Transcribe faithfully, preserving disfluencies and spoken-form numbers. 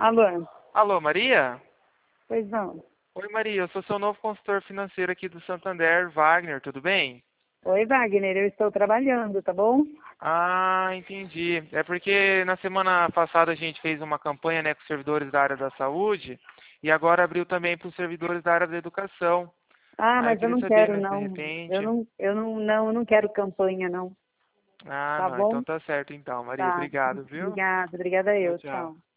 Alô? Alô, Maria? Pois não. Oi, Maria, eu sou seu novo consultor financeiro aqui do Santander, Wagner, tudo bem? Oi, Wagner, eu estou trabalhando, tá bom? Ah, entendi. É porque na semana passada a gente fez uma campanha, né, com os servidores da área da saúde e agora abriu também para os servidores da área da educação. Ah, Aí eu mas eu queria não saber, quero, né, de não. Eu repente. não, eu não, não, eu não quero campanha, não. Ah, Tá não, então bom? tá certo então, Maria. Tá. Obrigado, viu? Obrigada, obrigada Tchau, eu. tchau. Tchau.